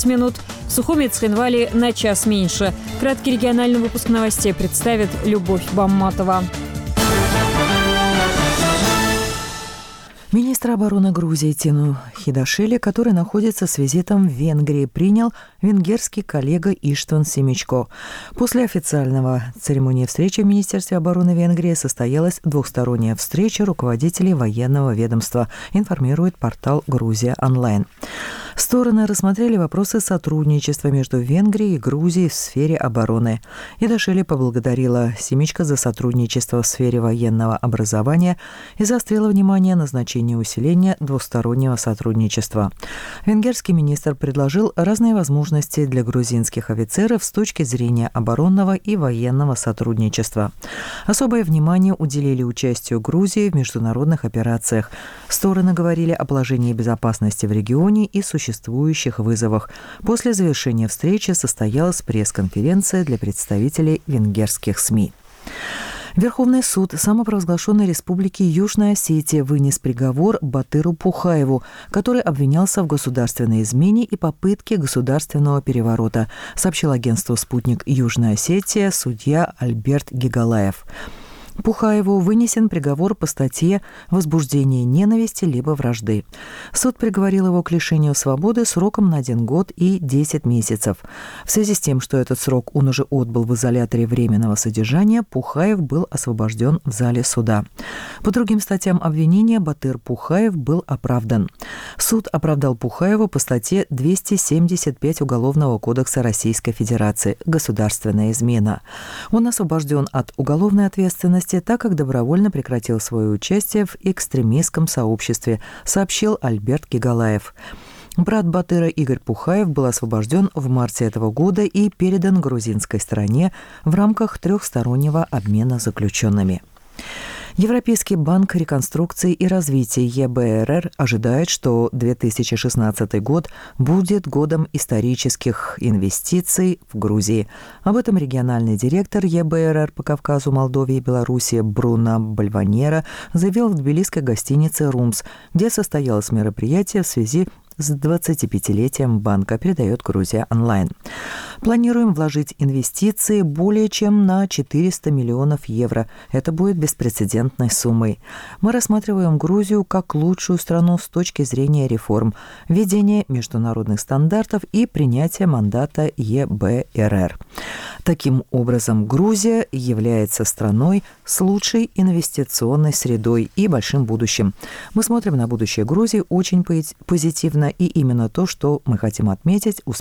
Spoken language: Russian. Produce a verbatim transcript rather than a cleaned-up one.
минут. В Сухуми и Цхинвале на час меньше. Краткий региональный выпуск новостей представит Любовь Бамматова. Министр обороны Грузии Тину Хидашвили, который находится с визитом в Венгрии, принял венгерский коллега Иштван Семичко. После официального церемонии встречи в Министерстве обороны Венгрии состоялась двухсторонняя встреча руководителей военного ведомства, информирует портал «Грузия онлайн». Стороны рассмотрели вопросы сотрудничества между Венгрией и Грузией в сфере обороны. Хидашвили поблагодарила Семичко за сотрудничество в сфере военного образования и заострила внимание на значении усиления двустороннего сотрудничества. Венгерский министр предложил разные возможности для грузинских офицеров с точки зрения оборонного и военного сотрудничества. Особое внимание уделили участию Грузии в международных операциях. Стороны говорили о положении безопасности в регионе и существующих вызовах. После завершения встречи состоялась пресс-конференция для представителей венгерских СМИ. Верховный суд самопровозглашенной республики Южная Осетия вынес приговор Батыру Пухаеву, который обвинялся в государственной измене и попытке государственного переворота, сообщил агентству «Спутник Южная Осетия» судья Альберт Гигалаев. Пухаеву вынесен приговор по статье «Возбуждение ненависти либо вражды». Суд приговорил его к лишению свободы сроком на один год и десять месяцев. В связи с тем, что этот срок он уже отбыл в изоляторе временного содержания, Пухаев был освобожден в зале суда. По другим статьям обвинения Батыр Пухаев был оправдан. Суд оправдал Пухаева по статье двести семьдесят пять Уголовного кодекса Российской Федерации «Государственная измена». Он освобожден от уголовной ответственности, так как добровольно прекратил свое участие в экстремистском сообществе, сообщил Альберт Гигалаев. Брат Батыра Игорь Пухаев был освобожден в марте этого года и передан грузинской стороне в рамках трехстороннего обмена заключенными. Европейский банк реконструкции и развития Е Б Р Р ожидает, что две тысячи шестнадцатый год будет годом исторических инвестиций в Грузии. Об этом региональный директор Е Б Р Р по Кавказу, Молдове и Беларуси Бруно Бальванера заявил в тбилисской гостинице «Румс», где состоялось мероприятие в связи с двадцатипятилетием банка, передает Грузия онлайн. Планируем вложить инвестиции более чем на четыреста миллионов евро. Это будет беспрецедентной суммой. Мы рассматриваем Грузию как лучшую страну с точки зрения реформ, введения международных стандартов и принятия мандата Е Б Р Р. Таким образом, Грузия является страной с лучшей инвестиционной средой и большим будущим. Мы смотрим на будущее Грузии очень позитивно, и именно то, что мы хотим отметить,